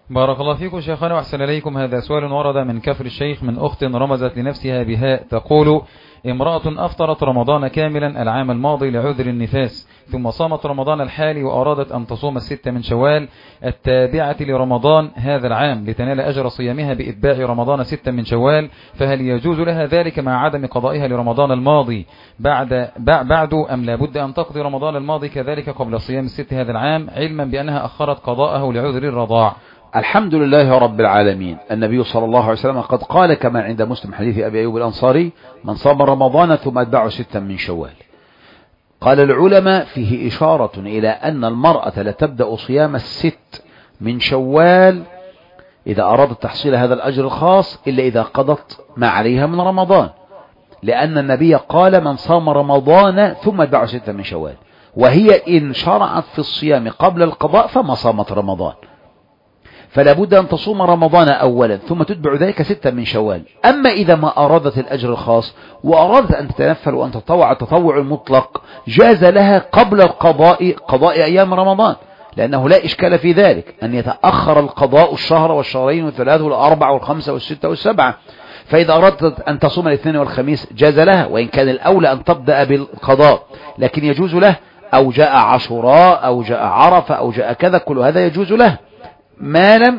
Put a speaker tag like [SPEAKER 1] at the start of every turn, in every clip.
[SPEAKER 1] بارك الله فيكم شيخنا وأحسن إليكم. هذا سؤال ورد من كفر الشيخ من أخت رمزت لنفسها بهاء تقول: امرأة أفطرت رمضان كاملا العام الماضي لعذر النفاس، ثم صامت رمضان الحالي وأرادت أن تصوم 6 من شوال التابعة لرمضان هذا العام لتنال أجر صيامها بإتباع رمضان 6 من شوال، فهل يجوز لها ذلك مع عدم قضائها لرمضان الماضي بعد أم لابد أن تقضي رمضان الماضي كذلك قبل صيام 6 هذا العام، علما بأنها أخرت قضاءه لعذر الرضاع؟
[SPEAKER 2] الحمد لله رب العالمين. النبي صلى الله عليه وسلم قد قال كما عند مسلم حديث أبي أيوب الأنصاري: من صام رمضان ثم أتبعه 6 من شوال. قال العلماء فيه إشارة إلى أن المرأة لا تبدأ صيام 6 من شوال إذا أرادت تحصيل هذا الأجر الخاص إلا إذا قضت ما عليها من رمضان، لأن النبي قال: من صام رمضان ثم أتبعه 6 من شوال، وهي إن شرعت في الصيام قبل القضاء فما صامت رمضان، فلا بد أن تصوم رمضان أولا ثم تتبع ذلك 6 من شوال. أما إذا ما أرادت الأجر الخاص وأرادت أن تتنفل وأن تطوع التطوع المطلق، جاز لها قبل القضاء قضاء أيام رمضان، لأنه لا إشكال في ذلك أن يتأخر القضاء الشهر والشهرين والثلاث والأربع والخمسة والستة والسبعة. فإذا أردت أن تصوم الاثنين والخميس جاز لها، وإن كان الأولى أن تبدأ بالقضاء، لكن يجوز له، أو جاء عاشوراء أو جاء عرفة أو جاء كذا، كل هذا يجوز له ما لم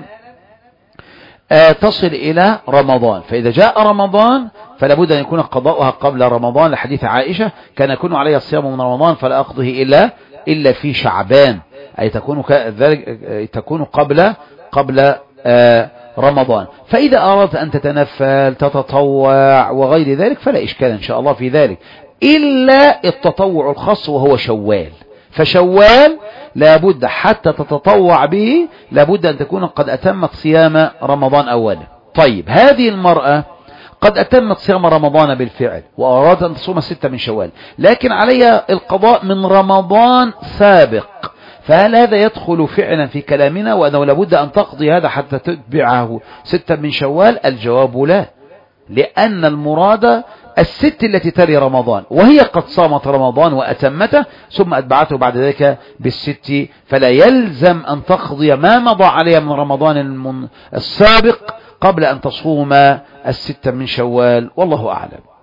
[SPEAKER 2] تصل إلى رمضان. فإذا جاء رمضان فلا بد أن يكون قضاؤها قبل رمضان، لحديث عائشة: كان يكون علي الصيام من رمضان فلا أقضيه إلا في شعبان، أي تكون قبل رمضان. فإذا أردت أن تتنفل تتطوع وغير ذلك فلا إشكال إن شاء الله في ذلك، إلا التطوع الخاص وهو شوال. فشوال لابد حتى تتطوع به لابد أن تكون قد أتمت صيام رمضان أولا. طيب، هذه المرأة قد أتمت صيام رمضان بالفعل وأرادت أن تصوم 6 من شوال، لكن عليها القضاء من رمضان سابق، فهل هذا يدخل فعلا في كلامنا وأنه لابد أن تقضي هذا حتى تتبعه 6 من شوال؟ الجواب لا، لأن المراد 6 التي تلي رمضان، وهي قد صامت رمضان وأتمته ثم أتبعته بعد ذلك بال6، فلا يلزم أن تقضي ما مضى عليها من رمضان السابق قبل أن تصوم 6 من شوال، والله أعلم.